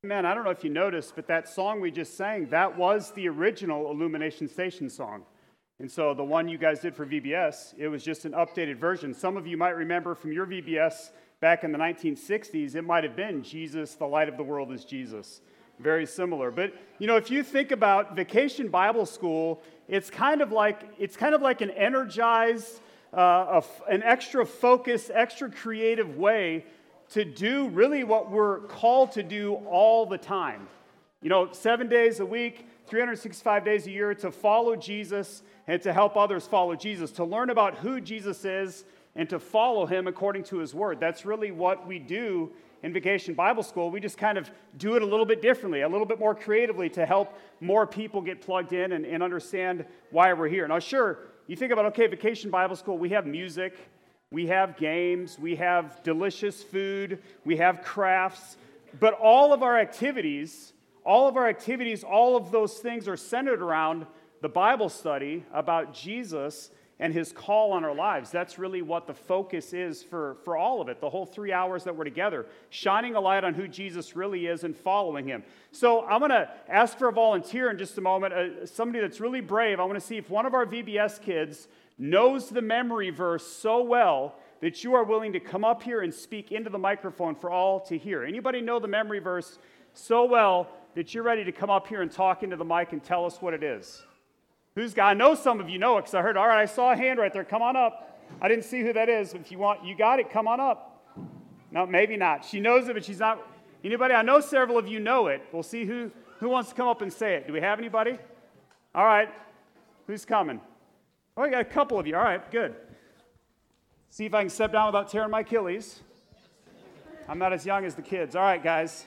Man, I don't know if you noticed, but that song we just sang, that was the original Illumination Station song. And so the one you guys did for VBS, it was just an updated version. Some of you might remember from your VBS back in the 1960s, it might have been Jesus, the light of the world is Jesus. Very similar. But, if you think about Vacation Bible School, it's kind of like an energized, an extra focused, extra creative way to do really what we're called to do all the time. 7 days a week, 365 days a year, to follow Jesus and to help others follow Jesus, to learn about who Jesus is and to follow him according to his word. That's really what we do in Vacation Bible School. We just kind of do it a little bit differently, a little bit more creatively to help more people get plugged in and understand why we're here. Now, sure, you think about, Vacation Bible School, we have music, we have games, we have delicious food, we have crafts, but all of activities, all of those things are centered around the Bible study about Jesus and his call on our lives. That's really what the focus is for all of it, the whole 3 hours that we're together, shining a light on who Jesus really is and following him. So I'm going to ask for a volunteer in just a moment, somebody that's really brave. I want to see if one of our VBS kids knows the memory verse so well that you are willing to come up here and speak into the microphone for all to hear. Anybody know the memory verse so well that you're ready to come up here and talk into the mic and tell us what it is? I know some of you know it because I heard, all right, I saw a hand right there. Come on up. I didn't see who that is. If you got it, come on up. No, maybe not. She knows it, but she's not. Anybody? I know several of you know it. We'll see who wants to come up and say it. Do we have anybody? All right. Who's coming? Oh, we got a couple of you. All right, good. See if I can step down without tearing my Achilles. I'm not as young as the kids. All right, guys.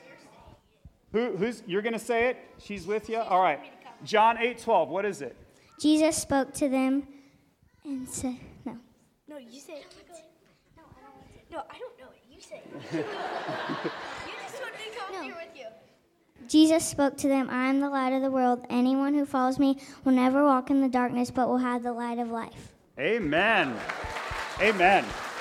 You're going to say it? She's with you? All right. John 8:12. What is it? Jesus spoke to them and said, no. No, you say it. No, I don't know it. You say it. You just told me to come here with you. Jesus spoke to them, I am the light of the world. Anyone who follows me will never walk in the darkness, but will have the light of life. Amen. Amen.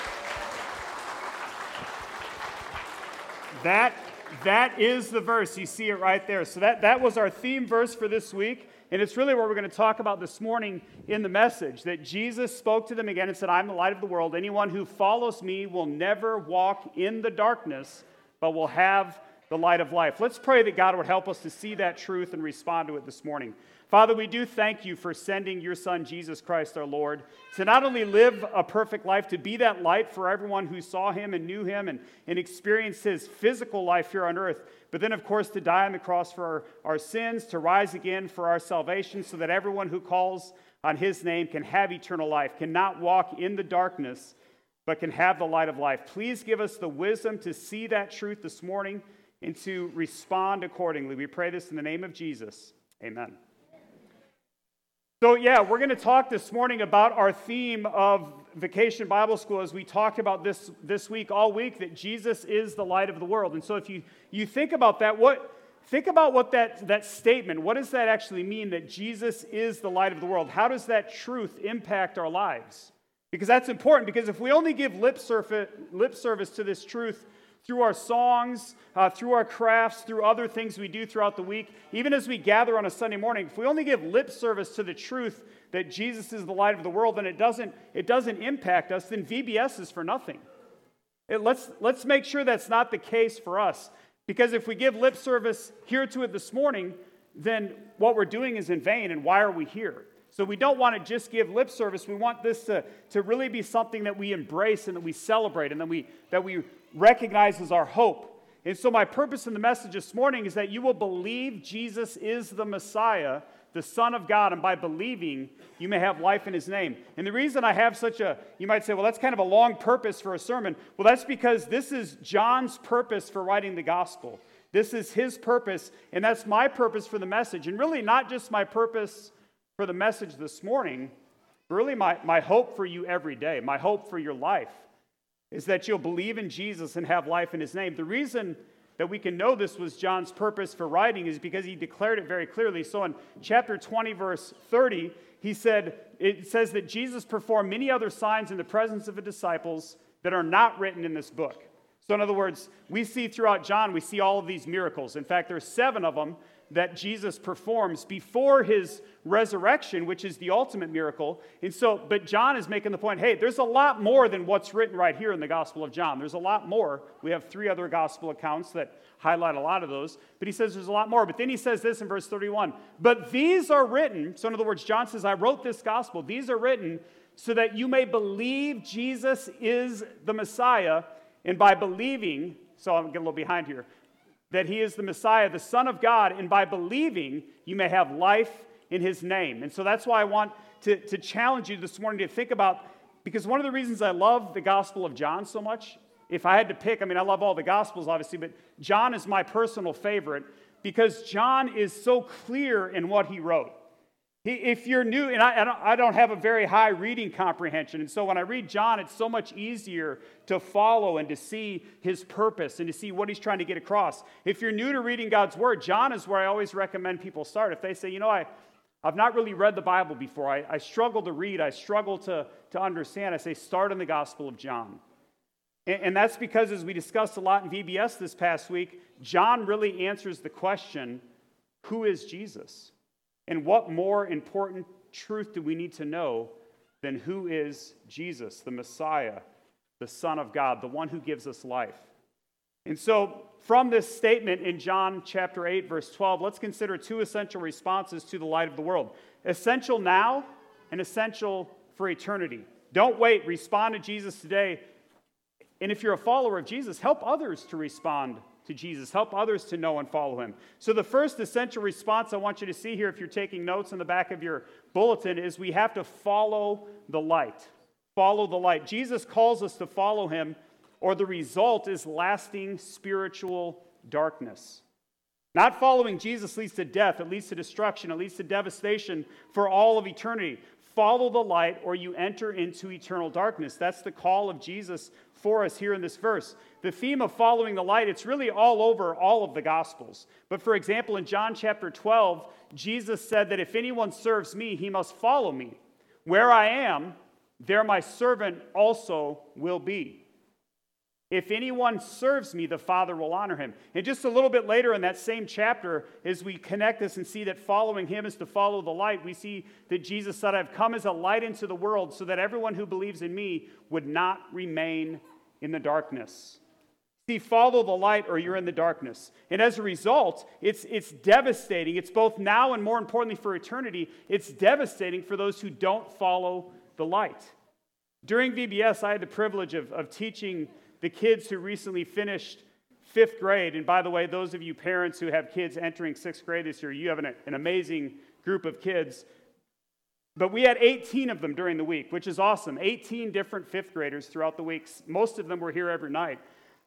That is the verse. You see it right there. So that was our theme verse for this week. And it's really what we're going to talk about this morning in the message, that Jesus spoke to them again and said, I'm the light of the world. Anyone who follows me will never walk in the darkness, but will have the light of life. Let's pray that God would help us to see that truth and respond to it this morning. Father, we do thank you for sending your Son, Jesus Christ, our Lord, to not only live a perfect life, to be that light for everyone who saw him and knew him and experienced his physical life here on earth, but then, of course, to die on the cross for our sins, to rise again for our salvation, so that everyone who calls on his name can have eternal life, cannot walk in the darkness, but can have the light of life. Please give us the wisdom to see that truth this morning and to respond accordingly. We pray this in the name of Jesus. Amen. So, we're going to talk this morning about our theme of Vacation Bible School, as we talked about this week, all week, that Jesus is the light of the world. And so if you think about that, think about what that statement, what does that actually mean, that Jesus is the light of the world? How does that truth impact our lives? Because that's important, because if we only give lip service to this truth through our songs, through our crafts, through other things we do throughout the week, even as we gather on a Sunday morning, if we only give lip service to the truth that Jesus is the light of the world, then it doesn't impact us, then VBS is for nothing. Let's make sure that's not the case for us, because if we give lip service here to it this morning, then what we're doing is in vain, and why are we here? So we don't want to just give lip service. We want this to really be something that we embrace and that we celebrate and that we recognize as our hope. And so my purpose in the message this morning is that you will believe Jesus is the Messiah, the Son of God, and by believing, you may have life in his name. And the reason I have you might say, well, that's kind of a long purpose for a sermon. Well, that's because this is John's purpose for writing the gospel. This is his purpose, and that's my purpose for the message. And really not just my purpose for the message this morning, but really my hope for you every day, my hope for your life, is that you'll believe in Jesus and have life in his name. The reason that we can know this was John's purpose for writing is because he declared it very clearly. So in chapter 20, verse 30, it says that Jesus performed many other signs in the presence of the disciples that are not written in this book. So in other words, we see throughout John, we see all of these miracles. In fact, there's 7 of them that Jesus performs before his resurrection, which is the ultimate miracle. And so, but John is making the point, hey, there's a lot more than what's written right here in the Gospel of John. There's a lot more. We have 3 other gospel accounts that highlight a lot of those. But he says there's a lot more. But then he says this in verse 31. But these are written, so in other words, John says, I wrote this gospel. These are written so that you may believe Jesus is the Messiah. And by believing, so I'm getting a little behind here, that he is the Messiah, the Son of God, and by believing, you may have life in his name. And so that's why I want to challenge you this morning to think about, because one of the reasons I love the Gospel of John so much, if I had to pick, I mean, I love all the Gospels, obviously, but John is my personal favorite because John is so clear in what he wrote. If you're new, and I don't have a very high reading comprehension, and so when I read John, it's so much easier to follow and to see his purpose and to see what he's trying to get across. If you're new to reading God's Word, John is where I always recommend people start. If they say, you know, I've not really read the Bible before, I struggle to read, I struggle to understand, I say start in the Gospel of John. And that's because, as we discussed a lot in VBS this past week, John really answers the question, who is Jesus? And what more important truth do we need to know than who is Jesus, the Messiah, the Son of God, the one who gives us life? And so from this statement in John chapter 8, verse 12, let's consider 2 essential responses to the light of the world. Essential now and essential for eternity. Don't wait. Respond to Jesus today. And if you're a follower of Jesus, help others to respond to Jesus. Help others to know and follow him. So the first essential response I want you to see here, if you're taking notes in the back of your bulletin, is we have to follow the light. Follow the light. Jesus calls us to follow him, or the result is lasting spiritual darkness. Not following Jesus leads to death. It leads to destruction. It leads to devastation for all of eternity. Follow the light, or you enter into eternal darkness. That's the call of Jesus for us here in this verse. The theme of following the light, it's really all over all of the Gospels. But for example, in John chapter 12, Jesus said that if anyone serves me, he must follow me. Where I am, there my servant also will be. If anyone serves me, the Father will honor him. And just a little bit later in that same chapter, as we connect this and see that following him is to follow the light, we see that Jesus said, I've come as a light into the world so that everyone who believes in me would not remain in the darkness. See, follow the light or you're in the darkness. And as a result, it's devastating. It's both now and more importantly for eternity, it's devastating for those who don't follow the light. During VBS, I had the privilege of teaching the kids who recently finished 5th grade. And by the way, those of you parents who have kids entering 6th grade this year, you have an amazing group of kids. But we had 18 of them during the week, which is awesome. 18 different 5th graders throughout the weeks. Most of them were here every night.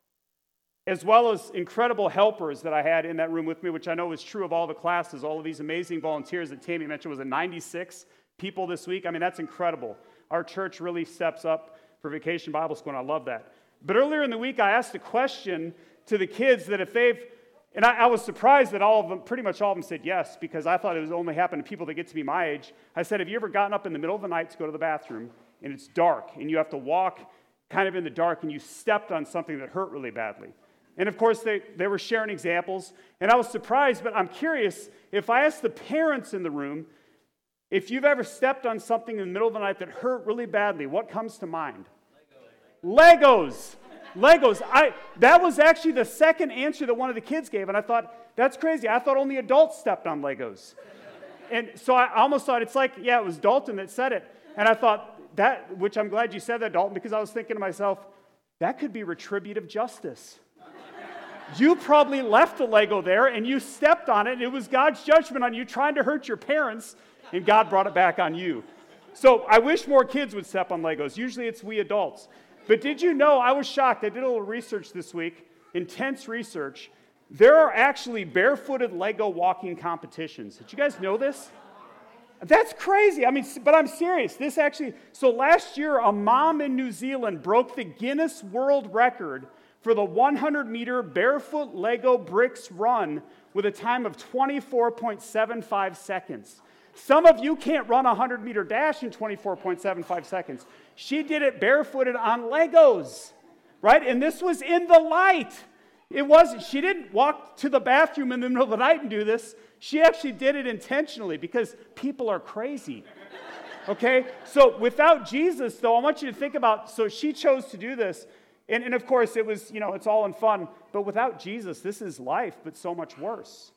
As well as incredible helpers that I had in that room with me, which I know is true of all the classes, all of these amazing volunteers that Tammy mentioned. Was it 96 people this week? I mean, that's incredible. Our church really steps up for Vacation Bible School, and I love that. But earlier in the week, I asked a question to the kids that if they've, and I was surprised that all of them, pretty much all of them said yes, because I thought it was only happened to people that get to be my age. I said, have you ever gotten up in the middle of the night to go to the bathroom, and it's dark, and you have to walk kind of in the dark, and you stepped on something that hurt really badly? And of course, they were sharing examples, and I was surprised, but I'm curious, if I asked the parents in the room, if you've ever stepped on something in the middle of the night that hurt really badly, what comes to mind? Legos. That was actually the second answer that one of the kids gave, and I thought, that's crazy. I thought only adults stepped on Legos. And so I almost thought, it's like, yeah, it was Dalton that said it. And I thought, which I'm glad you said that, Dalton, because I was thinking to myself, that could be retributive justice. You probably left the Lego there, and you stepped on it, and it was God's judgment on you trying to hurt your parents, and God brought it back on you. So I wish more kids would step on Legos. Usually it's we adults. But did you know, I was shocked. I did a little research this week, intense research. There are actually barefooted Lego walking competitions. Did you guys know this? That's crazy. I mean, but I'm serious. So last year, a mom in New Zealand broke the Guinness World Record for the 100-meter barefoot Lego bricks run with a time of 24.75 seconds. Some of you can't run a 100-meter dash in 24.75 seconds. She did it barefooted on Legos. right? And this was in the light. It wasn't, she didn't walk to the bathroom in the middle of the night and do this. She actually did it intentionally because people are crazy. Okay? So without Jesus, though, I want you to think about, so she chose to do this. And of course, it was, it's all in fun. But without Jesus, this is life, but so much worse.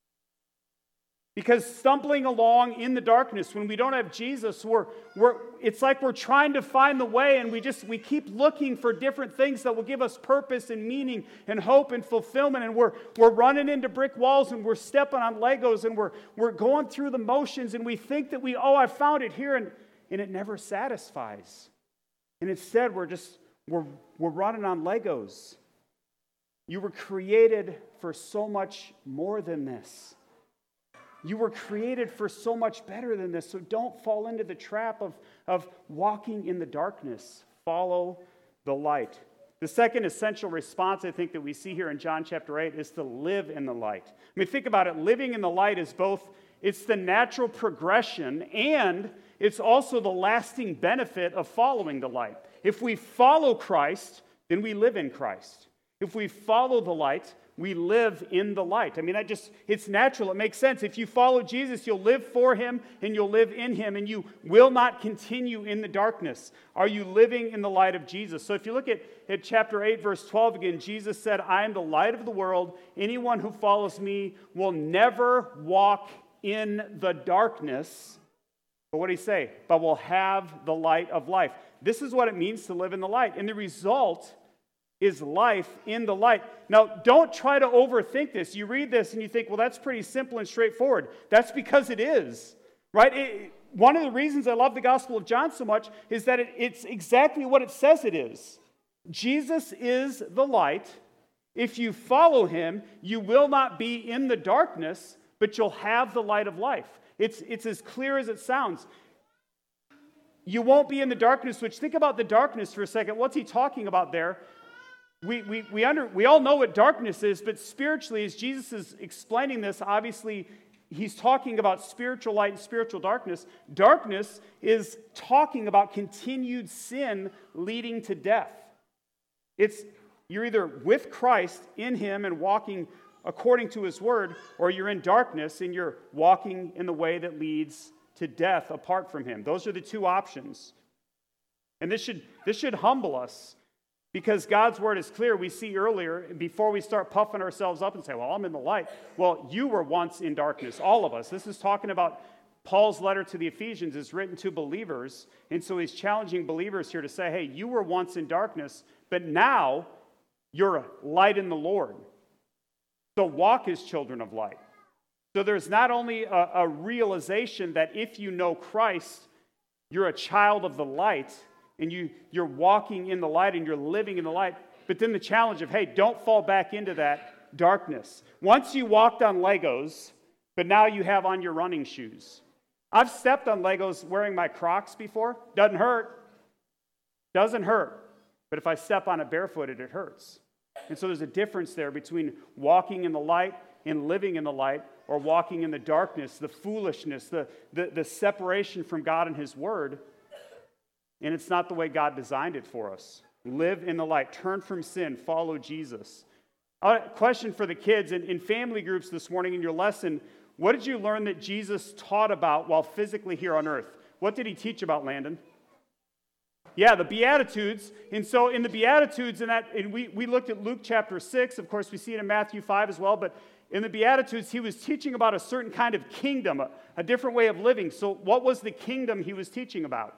Because stumbling along in the darkness, when we don't have Jesus, it's like we're trying to find the way, and we keep looking for different things that will give us purpose and meaning and hope and fulfillment, and we're running into brick walls, and we're stepping on Legos, and we're going through the motions, and we think that I found it here, and it never satisfies. And instead, we're running on Legos. You were created for so much more than this. You were created for so much better than this. So don't fall into the trap of walking in the darkness. Follow the light. The second essential response, I think, that we see here in John chapter 8 is to live in the light. I mean, think about it. Living in the light is it's the natural progression, and it's also the lasting benefit of following the light. If we follow Christ, then we live in Christ. If we follow the light, we live in the light. I mean, it's natural. It makes sense. If you follow Jesus, you'll live for him and you'll live in him, and you will not continue in the darkness. Are you living in the light of Jesus? So if you look at chapter 8, verse 12 again, Jesus said, I am the light of the world. Anyone who follows me will never walk in the darkness. But what did he say? But will have the light of life. This is what it means to live in the light. And the result is life in the light. Now, don't try to overthink this. You read this and you think, well, that's pretty simple and straightforward. That's because it is, right? One of the reasons I love the Gospel of John so much is that it's exactly what it says it is. Jesus is the light. If you follow him, you will not be in the darkness, but you'll have the light of life. It's as clear as it sounds. You won't be in the darkness, which, think about the darkness for a second. What's he talking about there? We all know what darkness is, but spiritually, as Jesus is explaining this, obviously, he's talking about spiritual light and spiritual darkness. Darkness is talking about continued sin leading to death. You're either with Christ in him and walking according to his word, or you're in darkness and you're walking in the way that leads to death apart from him. Those are the two options. And this should humble us. Because God's word is clear. We see earlier, before we start puffing ourselves up and say, well, I'm in the light. Well, you were once in darkness, all of us. This is talking about Paul's letter to the Ephesians is written to believers. And so he's challenging believers here to say, hey, you were once in darkness, but now you're a light in the Lord. So walk as children of light. So there's not only a realization that if you know Christ, you're a child of the light, and you're walking in the light and you're living in the light. But then the challenge of, hey, don't fall back into that darkness. Once you walked on Legos, but now you have on your running shoes. I've stepped on Legos wearing my Crocs before. Doesn't hurt. Doesn't hurt. But if I step on it barefooted, it hurts. And so there's a difference there between walking in the light and living in the light, or walking in the darkness, the foolishness, the separation from God and his word. And it's not the way God designed it for us. Live in the light. Turn from sin. Follow Jesus. Question for the kids. In family groups this morning in your lesson, what did you learn that Jesus taught about while physically here on earth? What did he teach about, Landon? Yeah, the Beatitudes. And so in the Beatitudes, and we looked at Luke chapter 6. Of course, we see it in Matthew 5 as well. But in the Beatitudes, he was teaching about a certain kind of kingdom, a different way of living. So what was the kingdom he was teaching about?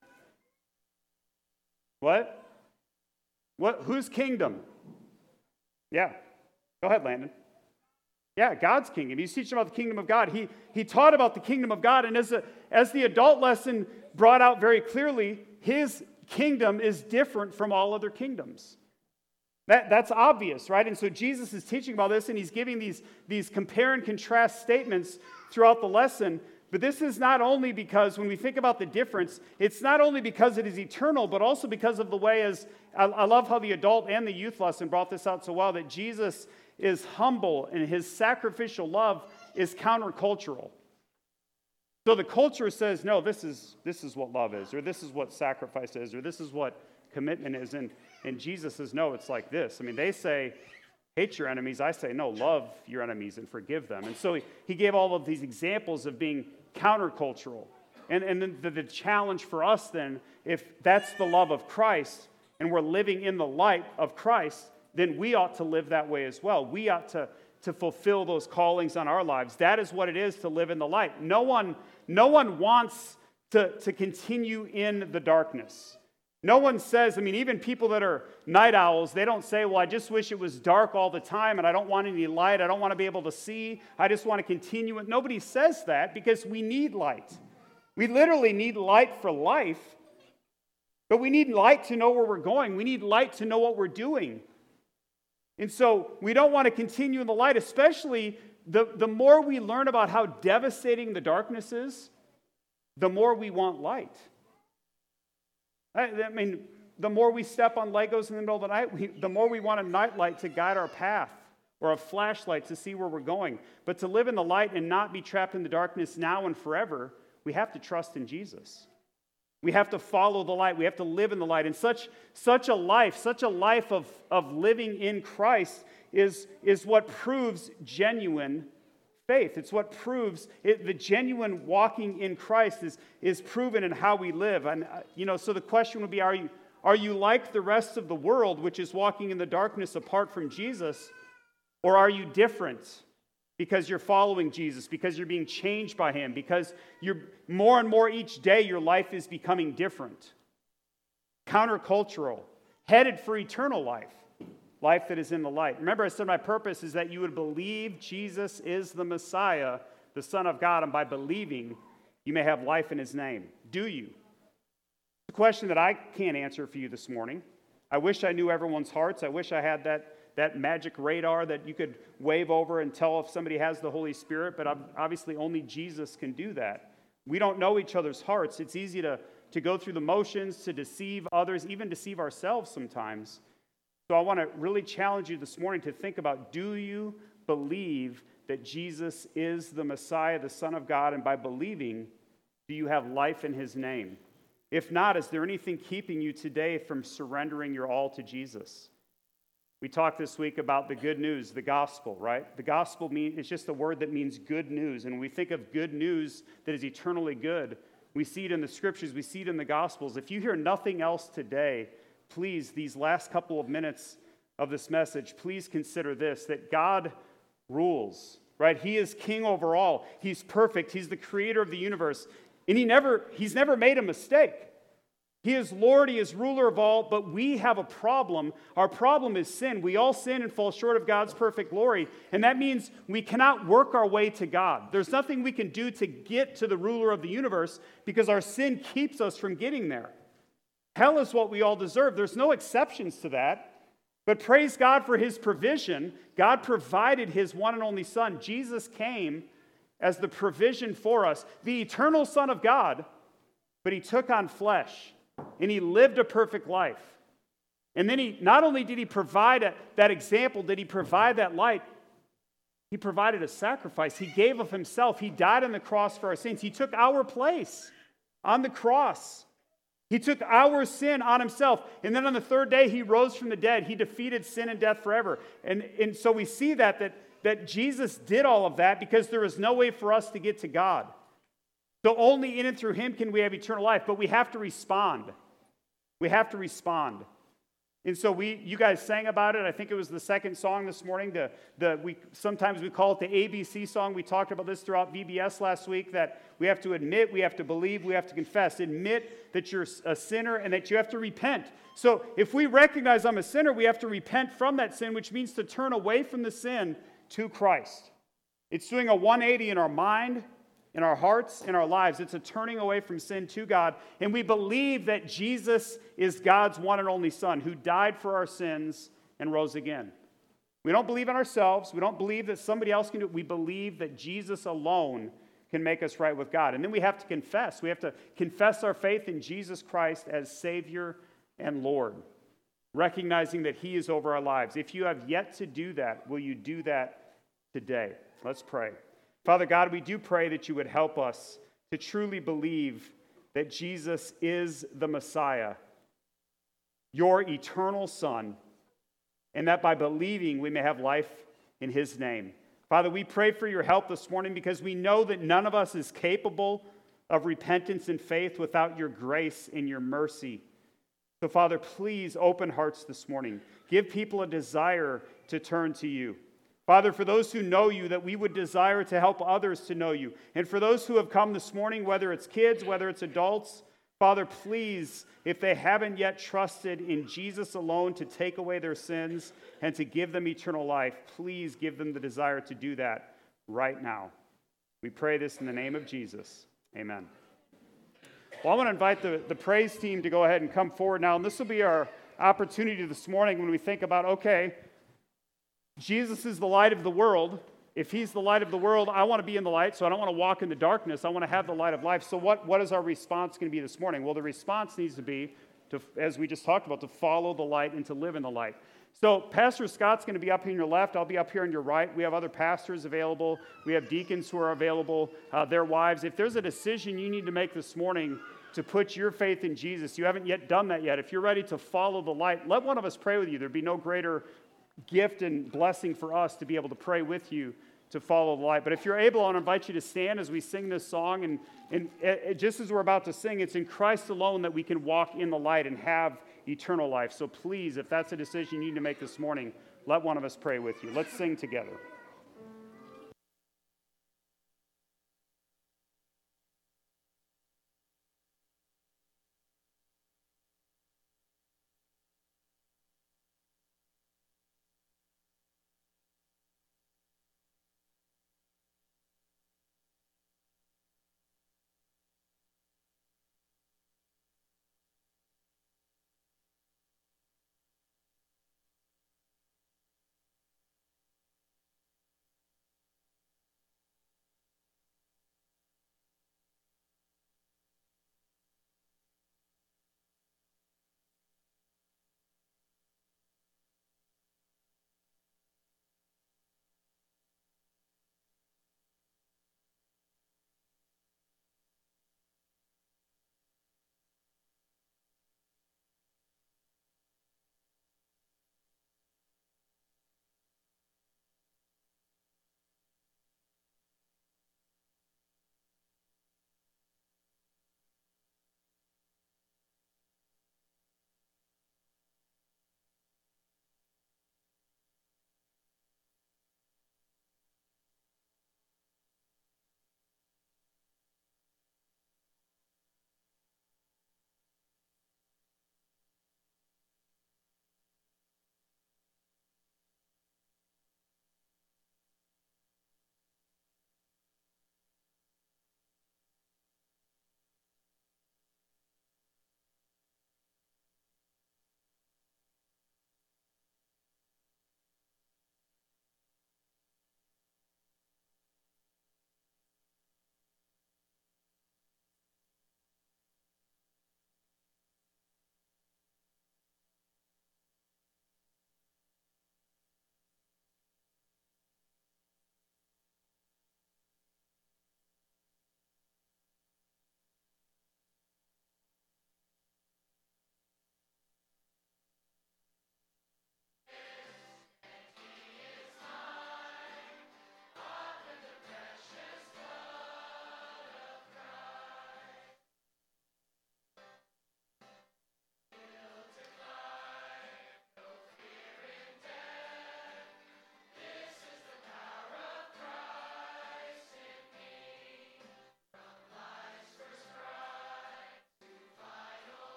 What? Whose kingdom? Yeah. Go ahead, Landon. Yeah, God's kingdom. He's teaching about the kingdom of God. He taught about the kingdom of God, and as the adult lesson brought out very clearly, his kingdom is different from all other kingdoms. That's obvious, right? And so Jesus is teaching about this, and he's giving these compare and contrast statements throughout the lesson. But this is not only because, when we think about the difference, it's not only because it is eternal, but also because of the way, I love how the adult and the youth lesson brought this out so well, that Jesus is humble and his sacrificial love is countercultural. So the culture says, no, this is what love is, or this is what sacrifice is, or this is what commitment is. And Jesus says, no, it's like this. I mean, they say, hate your enemies. I say, no, love your enemies and forgive them. And so he gave all of these examples of being countercultural. And then the challenge for us then, if that's the love of Christ and we're living in the light of Christ, then we ought to live that way as well. We ought to fulfill those callings on our lives. That is what it is to live in the light. No one wants to continue in the darkness. No one says, I mean, even people that are night owls, they don't say, well, I just wish it was dark all the time and I don't want any light. I don't want to be able to see. I just want to continue it. Nobody says that because we need light. We literally need light for life, but we need light to know where we're going. We need light to know what we're doing. And so we don't want to continue in the light, especially the more we learn about how devastating the darkness is, the more we want light. I mean, the more we step on Legos in the middle of the night, the more we want a nightlight to guide our path or a flashlight to see where we're going. But to live in the light and not be trapped in the darkness now and forever, we have to trust in Jesus. We have to follow the light. We have to live in the light. And such a life of living in Christ is what proves genuine faith. It's what proves the genuine walking in Christ is proven in how we live. And so the question would be, are you like the rest of the world, which is walking in the darkness apart from Jesus, or are you different? Because you're following Jesus, because you're being changed by him, because you're more and more each day your life is becoming different. Countercultural, headed for eternal life that is in the light. Remember, I said my purpose is that you would believe Jesus is the Messiah, the Son of God, and by believing, you may have life in his name. Do you? It's a question that I can't answer for you this morning. I wish I knew everyone's hearts. I wish I had that magic radar that you could wave over and tell if somebody has the Holy Spirit, but obviously only Jesus can do that. We don't know each other's hearts. It's easy to go through the motions, to deceive others, even deceive ourselves sometimes. So I want to really challenge you this morning to think about, do you believe that Jesus is the Messiah, the Son of God, and by believing, do you have life in his name? If not, is there anything keeping you today from surrendering your all to Jesus? We talked this week about the good news, the gospel, right? The gospel it's just a word that means good news. And when we think of good news that is eternally good, we see it in the scriptures, we see it in the gospels. If you hear nothing else today, please, these last couple of minutes of this message, please consider this, that God rules, right? He is king over all. He's perfect. He's the creator of the universe. And he's never made a mistake. He is Lord, he is ruler of all, but we have a problem. Our problem is sin. We all sin and fall short of God's perfect glory, and that means we cannot work our way to God. There's nothing we can do to get to the ruler of the universe because our sin keeps us from getting there. Hell is what we all deserve. There's no exceptions to that, but praise God for his provision. God provided his one and only Son. Jesus came as the provision for us, the eternal Son of God, but he took on flesh. And he lived a perfect life. And then not only did he provide that example, did he provide that light, he provided a sacrifice. He gave of himself. He died on the cross for our sins. He took our place on the cross. He took our sin on himself. And then on the third day, he rose from the dead. He defeated sin and death forever. And so we see that Jesus did all of that because there is no way for us to get to God. So only in and through him can we have eternal life, but we have to respond. We have to respond. And so you guys sang about it. I think it was the second song this morning. Sometimes we call it the ABC song. We talked about this throughout VBS last week, that we have to admit, we have to believe, we have to confess. Admit that you're a sinner and that you have to repent. So if we recognize I'm a sinner, we have to repent from that sin, which means to turn away from the sin to Christ. It's doing a 180 in our mind, in our hearts, in our lives. It's a turning away from sin to God. And we believe that Jesus is God's one and only Son who died for our sins and rose again. We don't believe in ourselves. We don't believe that somebody else can do it. We believe that Jesus alone can make us right with God. And then we have to confess. We have to confess our faith in Jesus Christ as Savior and Lord, recognizing that he is over our lives. If you have yet to do that, will you do that today? Let's pray. Father God, we do pray that you would help us to truly believe that Jesus is the Messiah, your eternal Son, and that by believing we may have life in his name. Father, we pray for your help this morning because we know that none of us is capable of repentance and faith without your grace and your mercy. So, Father, please open hearts this morning. Give people a desire to turn to you. Father, for those who know you, that we would desire to help others to know you. And for those who have come this morning, whether it's kids, whether it's adults, Father, please, if they haven't yet trusted in Jesus alone to take away their sins and to give them eternal life, please give them the desire to do that right now. We pray this in the name of Jesus. Amen. Well, I want to invite the praise team to go ahead and come forward now. And this will be our opportunity this morning when we think about, okay, Jesus is the light of the world. If he's the light of the world, I want to be in the light, so I don't want to walk in the darkness. I want to have the light of life. So what is our response going to be this morning? Well, the response needs to be, as we just talked about, to follow the light and to live in the light. So Pastor Scott's going to be up here on your left. I'll be up here on your right. We have other pastors available. We have deacons who are available, their wives. If there's a decision you need to make this morning to put your faith in Jesus, you haven't yet done that yet. If you're ready to follow the light, let one of us pray with you. There'd be no greater gift and blessing for us to be able to pray with you to follow the light. But if you're able, I want to invite you to stand as we sing this song. And just as we're about to sing, it's in Christ alone that we can walk in the light and have eternal life. So please, if that's a decision you need to make this morning, let one of us pray with you. Let's sing together.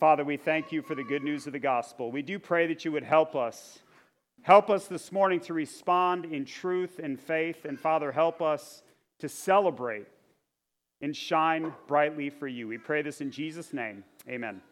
Father, we thank you for the good news of the gospel. We do pray that you would help us. Help us this morning to respond in truth and faith. And Father, help us to celebrate and shine brightly for you. We pray this in Jesus' name. Amen.